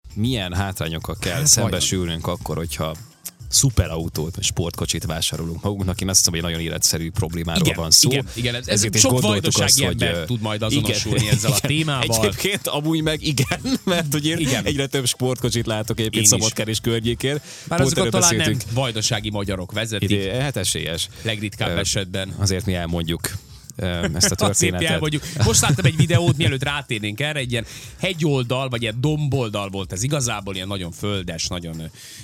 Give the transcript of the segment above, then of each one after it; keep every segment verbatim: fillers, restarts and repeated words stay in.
milyen hátrányokkal kell Hát szembesülnünk akkor, hogyha szuperautót, sportkocsit vásárolunk magunknak. Én azt hiszem, hogy egy nagyon életszerű problémáról igen, van szó. Igen, igen. Ez, Ezért ez sok vajdasági azt, ember hogy, tud majd azonosulni igen, ezzel a témával. Egyébként amúgy meg igen, mert hogy én igen. egyre több sportkocsit látok egyébként Szabadkán környékén. Már azokat talán nem vajdasági magyarok vezetik. Ide, hát esélyes. Legritkább uh, esetben. Azért mi elmondjuk ezt a történetet. Most láttam egy videót, mielőtt rátérnénk erre, egy ilyen hegyoldal, vagy egy domboldal volt ez igazából, ilyen nagyon földes, nagyon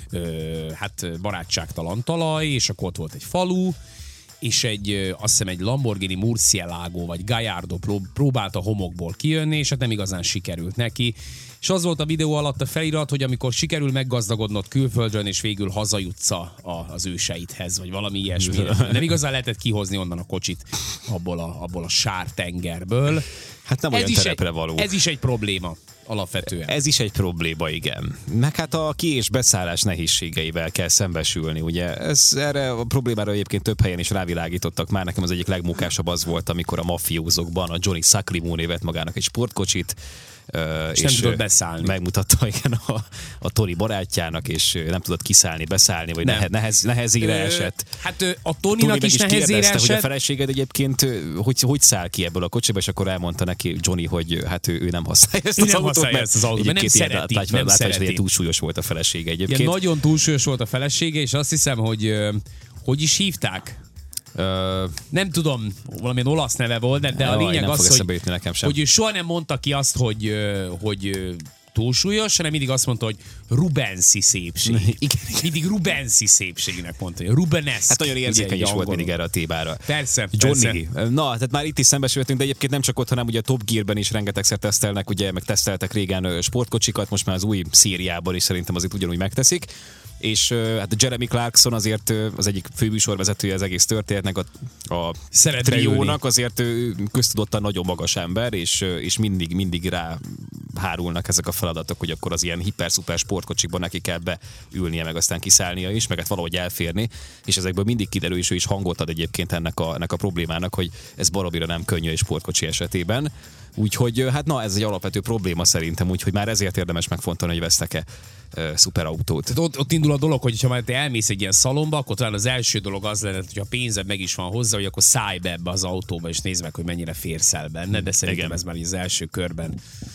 ö, hát barátságtalan talaj, és akkor ott volt egy falu, és egy, azt hiszem egy Lamborghini Murcielago vagy Gallardo próbált a homokból kijönni, és hát nem igazán sikerült neki. És az volt a videó alatt a felirat, hogy amikor sikerül meggazdagodnod külföldön, és végül hazajutsz a, az őseidhez, vagy valami ilyesmi. Nem igazán lehetett kihozni onnan a kocsit abból a, abból a sártengerből. Hát nem ez olyan terepre való. Ez is egy probléma. Alapvetően. Ez is egy probléma, igen. Meg hát a ki- és beszállás nehézségeivel kell szembesülni, ugye. Ez, erre a problémára egyébként több helyen is rávilágítottak már. Nekem az egyik legmunkásabb az volt, amikor a mafiózókban a Johnny Sacrimone vett magának egy sportkocsit, Uh, és, és nem tudott beszállni. Megmutatta igen, a, a Tony barátjának, és nem tudott kiszállni, beszállni, vagy nehe, nehez, nehezére Ö, esett. Hát a Tonynak is, is nehezére esett. Hogy a feleséged egyébként hogy, hogy száll ki ebből a kocsiba, és akkor elmondta neki Johnny, hogy hát ő, ő nem használja ezt ő az nem autót, használja ezt az autót, mert nem szereti. Lát, nem lát, szereti. Lát, túlsúlyos volt a felesége egyébként. Igen, nagyon túlsúlyos volt a felesége, és azt hiszem, hogy hogy is hívták? Uh, nem tudom, valamilyen olasz neve volt, de, de a lényeg az, hogy, hogy ő soha nem mondta ki azt, hogy, hogy túlsúlyos, hanem mindig azt mondta, hogy Rubenszi szépség. Igen. Mindig Rubenszi szépségnek mondta, hogy Rubenesque. Hát nagyon érzékeny is volt mindig erre a témára. Persze, Johnny. Persze. Na, tehát már itt is szembesültünk, de egyébként nem csak ott, hanem ugye a Top Gearben is rengetegszer tesztelnek, ugye meg teszteltek régen sportkocsikat, most már az új szériában is szerintem azért ugyanúgy megteszik. És uh, hát Jeremy Clarkson azért uh, az egyik főműsorvezetője az egész történetnek, a, a triónak, azért uh, köztudottan nagyon magas ember, és, uh, és mindig, mindig rá hárulnak ezek a feladatok, hogy akkor az ilyen hiper-szuper sportkocsikban neki kell beülnie, meg aztán kiszállnia is, meg hát valahogy elférni, és ezekből mindig kiderül, és ő is hangot ad egyébként ennek a, ennek a problémának, hogy ez baromira nem könnyű egy sportkocsi esetében. Úgyhogy hát na, ez egy alapvető probléma szerintem, úgyhogy már ezért érdemes megfontolni, hogy vesztek-e uh, szuperautót. Ott, ott indul a dolog, hogy ha már te elmész egy ilyen szalomba, akkor talán az első dolog az lenne, hogy a pénzed meg is van hozzá, hogy akkor szállj be ebbe az autóba, és nézd meg, hogy mennyire férsz el benne, de szerintem igen, ez már az első körben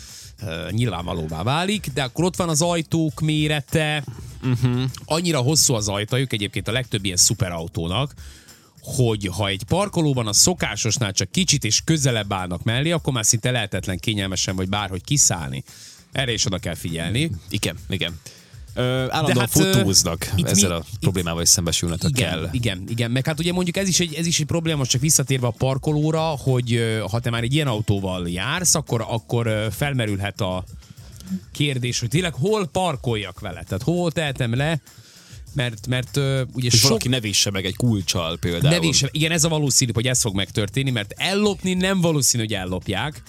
uh, nyilvánvalóvá válik, de akkor ott van az ajtók mérete, uh-huh. annyira hosszú az ajtajuk, egyébként a legtöbb ilyen szuperautónak, hogy ha egy parkolóban a szokásosnál csak kicsit és közelebb állnak mellé, akkor már szinte lehetetlen kényelmesen, vagy bárhogy kiszállni. Erre is oda kell figyelni. Igen, igen. Ö, állandóan hát, fotóznak, ezzel mi, a problémával is szembesülnetek igen, kell. Igen, igen, meg hát ugye mondjuk ez is egy, ez is egy probléma, most csak visszatérve a parkolóra, hogy ha te már egy ilyen autóval jársz, akkor, akkor felmerülhet a kérdés, hogy tényleg hol parkoljak vele, tehát hol tehetem le, Mert, mert uh, ugye sok... valaki ne vésse meg egy kulccsal például. Ne vésse, igen, ez a valószínű, hogy ez fog megtörténni, mert ellopni nem valószínű, hogy ellopják.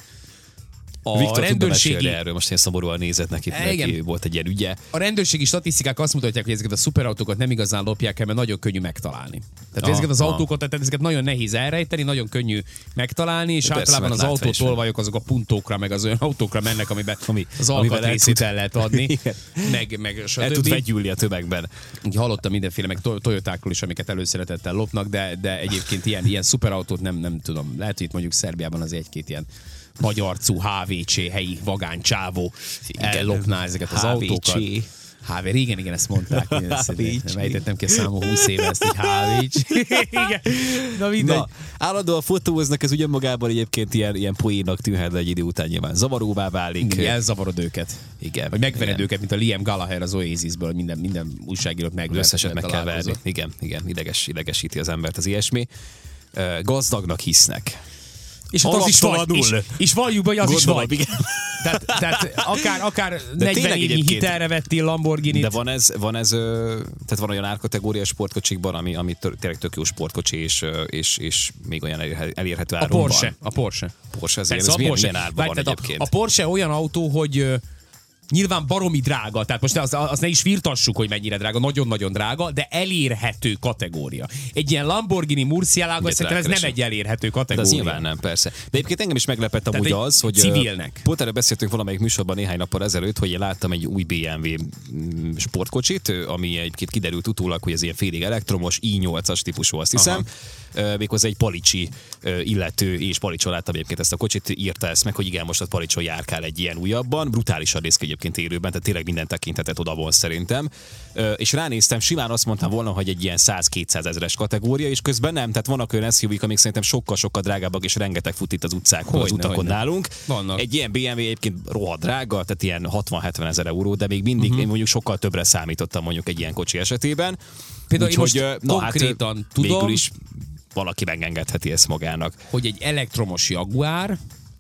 A Viktor rendőrségi... erről most ilyen szomorúan nézett neki, neki volt egy ilyen ügye. A rendőrségi statisztikák azt mutatják, hogy ezeket a szuperautókat nem igazán lopják el, mert nagyon könnyű megtalálni. Tehát ah, ezeket az ah. autókat, tehát ezeket nagyon nehéz elrejteni, nagyon könnyű megtalálni, és de általában az autótolvajok azok a puntókra, meg az olyan autókra mennek, amiben Ami, az alkatrészét el lehet adni, meg, meg el tud vegyülni a tömegben. Hallottam mindenféle, meg Toyotákról is, amiket előszeretettel lopnak, de, de egyébként ilyen, ilyen szuperautót nem, nem tudom. Lehet, hogy itt mondjuk Szerbiában az egy-két ilyen nagy arcú há vé cé helyi vagány csávó ellopná ezeket az há vé cé autókat. há vé, igen, igen, ezt mondták. Mejtettem ki a számú húsz éve ezt, hogy há vé cé. Igen. Na mindegy. Na, állandóan fotóznak, ez ugyan magában egyébként ilyen, ilyen poénnak tűnhet, de egy idő után nyilván zavaróvá válik. Igen, elzavarod őket. Igen. Vagy megvered őket, mint a Liam Gallagher az Oasisből, minden, minden újságírót megvered. Összeset meg kell verni. Igen, igen, ideges, idegesíti az embert az ilyesmi. Gazdagnak hisznek. És hát az is vagy, és, és valljuk, hogy az Gondolom, is vagy. Tehát, tehát akár, akár negyven évnyi hitelre vettél Lamborghini-t. De van ez, van ez, tehát van olyan árkategória sportkocsikban, ami, ami tényleg tök jó sportkocsi, és, és, és még olyan elérhető áron a Porsche, van. A Porsche. Porsche azért, ez milyen, milyen árban van egyébként? A, a Porsche olyan autó, hogy Nyilván baromi drága, tehát most azt, azt ne is firtassuk, hogy mennyire drága, nagyon-nagyon drága, de elérhető kategória. Egy ilyen Lamborghini Murcielago, szerintem ez nem egy elérhető kategória. De ez nyilván nem, persze. De egyébként engem is meglepett amúgy az, hogy civilnek. Pont erre beszéltünk valamelyik műsorban néhány nappal ezelőtt, hogy én láttam egy új bé em vé sportkocsit, ami egyébként kiderült utólag, hogy ez ilyen félig elektromos, i nyolcas típusú, azt hiszem. Aha. Méghozzá egy palicsi illető, és Palicson láttam egyébként ezt a kocsit, írta ezt meg, hogy igen, most a Palicson járkál egy ilyen újabban, brutálisan néz ki egyébként élőben, tehát tényleg minden tekintetet oda von szerintem. És ránéztem, simán azt mondtam volna, hogy egy ilyen száz-kétszáz ezeres kategória, és közben nem, tehát vannak olyan es u vé-k, amik szerintem sokkal-sokkal drágábbak, és rengeteg fut itt az utcákon, az utakon hogyne. Nálunk. Vannak. Egy ilyen bé em vé egyébként rohadt drága, tehát ilyen hatvan-hetven ezer euró, de még mindig uh-huh. én mondjuk sokkal többre számítottam mondjuk egy ilyen kocsi esetében. Például úgy, most hogy, na, konkrétan hát, tudom, végül is valaki megengedheti ezt magának. Hogy egy elektromos Jaguar,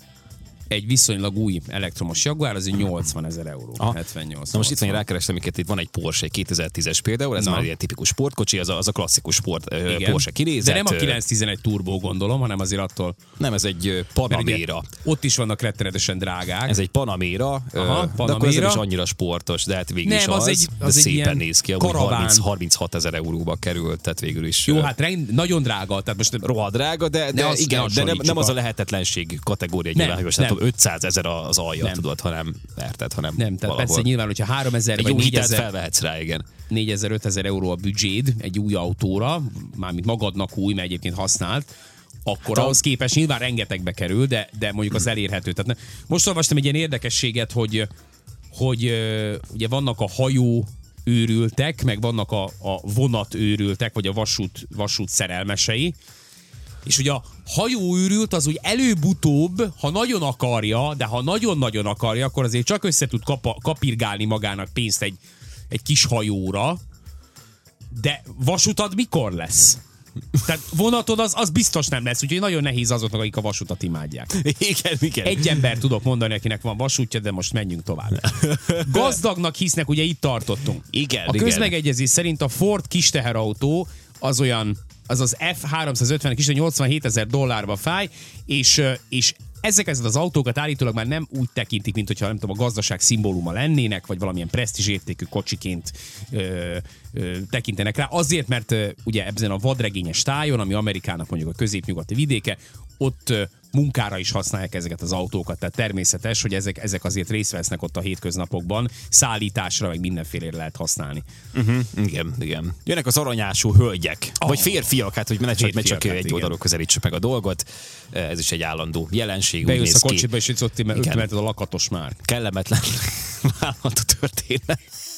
egy viszonylag új elektromos Jaguar, az nyolcvan ezer euró. Aha. hetvennyolc. Na most itt van, rákerestem, amiket itt van egy Porsche, egy kétezer-tízes például, ez Na. már ilyen tipikus sportkocsi, az a, az a klasszikus sport, uh, Porsche kinézet. De nem a kilencszáztizenegy turbó gondolom, hanem azért attól... Nem, ez egy Panamera. Ott is vannak rettenetesen drágák. Ez egy Panamera, Aha, Panamera. De akkor ez nem is annyira sportos, de hát végül nem, is az, az, egy, az egy szépen néz ki, harminc-harminchat ezer euróba került, tehát végül is... Jó, hát rend, nagyon drága, tehát most... Rohadt drága, de, de, de igen, de nem, nem az a lehetetlenség kategória nyilván, hogy most ötszázezer az alja, nem. tudod, hanem érted, hanem nem, tehát valahol. Persze nyilván, hogyha háromezer vagy négyezer felvehetsz rá, igen. négyezer-ötezer euró a büdzséd egy új autóra, mármint magadnak új, mert egyébként használt, akkor hát ahhoz képest nyilván rengetegbe kerül, de, de mondjuk az elérhető. Tehát ne, most olvastam egy ilyen érdekességet, hogy, hogy ugye vannak a hajó őrültek, meg vannak a, a vonat őrültek, vagy a vasút, vasút szerelmesei, és ugye a hajóőrült az úgy előbb-utóbb, ha nagyon akarja, de ha nagyon-nagyon akarja, akkor azért csak össze tud kapa, kapirgálni magának pénzt egy, egy kis hajóra, de vasutad mikor lesz? Tehát vonatod az, az biztos nem lesz, úgyhogy nagyon nehéz azoknak, akik a vasutat imádják. Igen, igen. Egy ember tudok mondani, akinek van vasútja, de most menjünk tovább. Gazdagnak hisznek, ugye itt tartottunk. Igen, a közmegegyezés szerint a Ford kisteherautó az olyan, az az F háromszázötven kis nyolcvanhét ezer dollárba fáj, és, és ezeket az autókat állítólag már nem úgy tekintik, mint hogyha nem tudom, a gazdaság szimbóluma lennének, vagy valamilyen presztízsértékű kocsiként ö, ö, tekintenek rá. Azért, mert ö, ugye ebben a vadregényes tájon, ami Amerikának mondjuk a középnyugati vidéke, ott ö, munkára is használják ezeket az autókat, tehát természetes, hogy ezek, ezek azért részt vesznek ott a hétköznapokban, szállításra, meg mindenfélére lehet használni. Uh-huh, igen, igen. Jönnek az aranyású hölgyek, oh. vagy férfiak, hát hogy ne csak, ne csak hát, egy oldalról közelítsük meg a dolgot. Ez is egy állandó jelenség. Bejössz a kocsiba, és itt ötleted a lakatos már. Kellemetlen vállalható történet.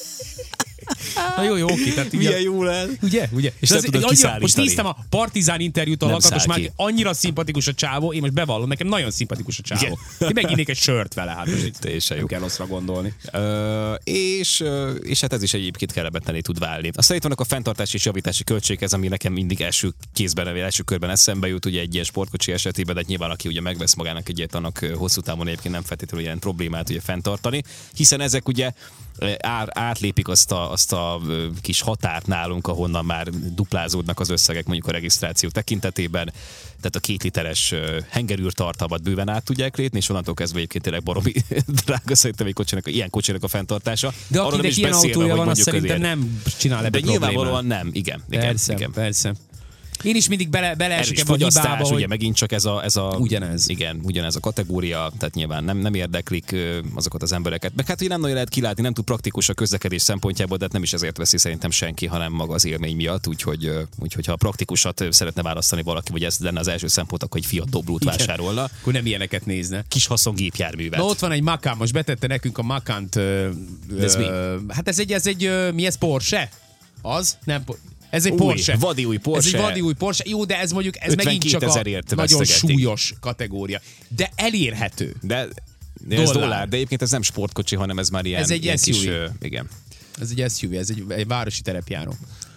Na jó, jó, oké. Tehát milyen jó lesz. Ugye, ugye. És ez, annyira, most néztem a Partizán interjút a lakatos már, annyira szimpatikus a csávó, én most bevallom, nekem nagyon szimpatikus a csávó. Én meginnék egy sört vele, hát most itt nem kell rosszra gondolni. Ö, és, és hát ez is egyébként kellemetlené tud válni. Aztán itt vannak a fenntartási és javítási költség, ez ami nekem mindig első kézben, első körben eszembe jut, ugye egy ilyen sportkocsi esetében, de nyilván aki ugye megvesz magának egyet, annak hosszú távon egyébként nem feltétlenül ilyen problémát ugye fenntartani, hiszen ezek ugye ár, átlépik azt a, azt a kis határt nálunk, ahonnan már duplázódnak az összegek mondjuk a regisztráció tekintetében, tehát a két literes hengerűrtartalmat bőven át tudják lépni, és onnantól kezdve egyébként tényleg baromi drága szerintem egy kocsinak, ilyen kocsinak a fenntartása. De akinek ilyen autója van, azt szerintem nem csinál ebbe problémát. De nyilvánvalóan nem, igen. igen persze, igen. persze. Én is mindig bele, beleesik ebbe a hibába, hogy... ugye megint csak ez a, ez a... Ugyanez. Igen, ugyanez a kategória, tehát nyilván nem, nem érdeklik azokat az embereket. Meg hát, hogy nem nagyon lehet kilátni, nem tud praktikus a közlekedés szempontjából, de hát nem is ezért veszi szerintem senki, hanem maga az élmény miatt, úgyhogy, úgyhogy ha a praktikusat szeretne választani valaki, vagy ez lenne az első szempont, akkor egy Fiat Dobrút vásárolna. Akkor nem ilyeneket nézne. Kis haszongépjárművet. Na ott van egy Macan, most betette nekünk a Macant. Ö, ez mi? Hát ez egy, ez egy, mi ez, Porsche? Az? Nem Ez egy új, Porsche. Vadi új Porsche. Ez egy vadi új Porsche. Jó, de ez mondjuk ez megint csak a nagyon súlyos kategória. De elérhető. De ez dollár. dollár. De egyébként ez nem sportkocsi, hanem ez már ilyen, ez egy ilyen es u vé. Kis, igen. Ez egy es u vé, ez egy, egy városi terepjáró.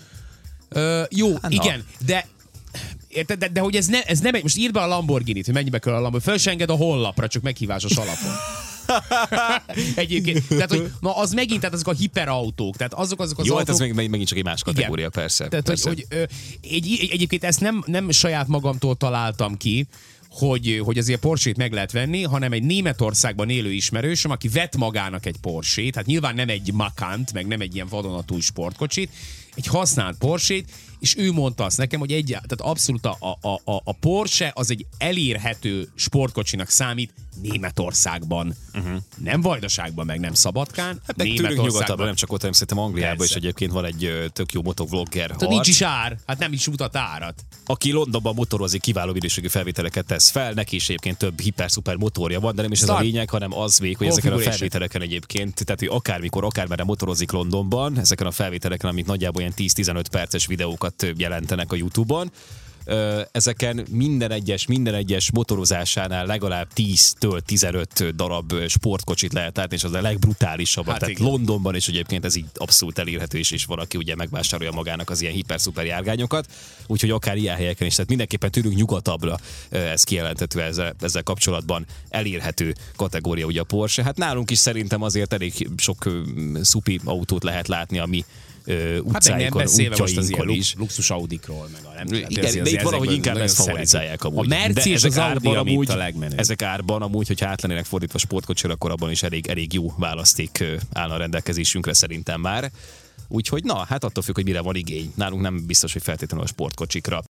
Ö, jó, hát, igen, de érted, de, de hogy ez, ne, ez nem egy, most írd be a Lamborghinit, hogy mennyibe kell a Lamborghini. Föl se enged a honlapra, csak meghívásos alapon. Egyébként, tehát hogy na az megint, tehát azok a hiperautók, tehát azok azok az jó, autók... Jó, hát ez meg, megint csak egy más kategória, igen. persze. Tehát, persze. Hogy, hogy, ö, egy, egyébként ezt nem, nem saját magamtól találtam ki, hogy, hogy azért Porsche-t meg lehet venni, hanem egy Németországban élő ismerősöm, aki vett magának egy Porsche-t, hát nyilván nem egy Macant, meg nem egy ilyen vadonatúj sportkocsit, egy használt Porsche-t, és ő mondta azt nekem, hogy egy, tehát abszolút a, a, a, a Porsche az egy elérhető sportkocsinak számít Németországban. Uh-huh. Nem Vajdaságban, meg nem Szabadkán. Hát meg tőlünk nyugatabban, nem csak ott, hanem szerintem Angliában is egyébként van egy ö, tök jó motovlogger harc. Nincs is ár, hát nem is mutat árat. Aki Londonban motorozik, kiváló minőségű felvételeket tesz fel, neki is egyébként több hiper-szuper motorja van, de nem is ez a lényeg, hanem az még, hogy ezeken a felvételeken egyébként, tehát hogy akármikor, akármerre motorozik Londonban, ezeken a felvételeken, amik nagyjából ilyen tíz-tizenöt perces videókat jelentenek a YouTube-on, ezeken minden egyes, minden egyes motorozásánál legalább tíztől tizenöt darab sportkocsit lehet látni, és az a legbrutálisabb. Hát tehát igen. Londonban is egyébként ez így abszolút elérhető is, és van, aki ugye megvásárolja magának az ilyen hiper-szuper járgányokat, úgyhogy akár ilyen helyeken is, tehát mindenképpen tőlünk nyugatabbra ez kijelentető ezzel, ezzel kapcsolatban elérhető kategória ugye a Porsche. Hát nálunk is szerintem azért elég sok szupi autót lehet látni, ami utcáinkon, hát útjainkon is. Luxus Audikról, meg a nem tudom. Igen, de itt valahogy inkább ezt favorizálják amúgy. A Merci és az Audi, amúgy, a legmenőbb. Ezek árban amúgy, hogyha át lennének fordítva sportkocsira, akkor abban is elég, elég jó választék állna a rendelkezésünkre szerintem már. Úgyhogy na, hát attól függ, hogy mire van igény. Nálunk nem biztos, hogy feltétlenül a sportkocsikra.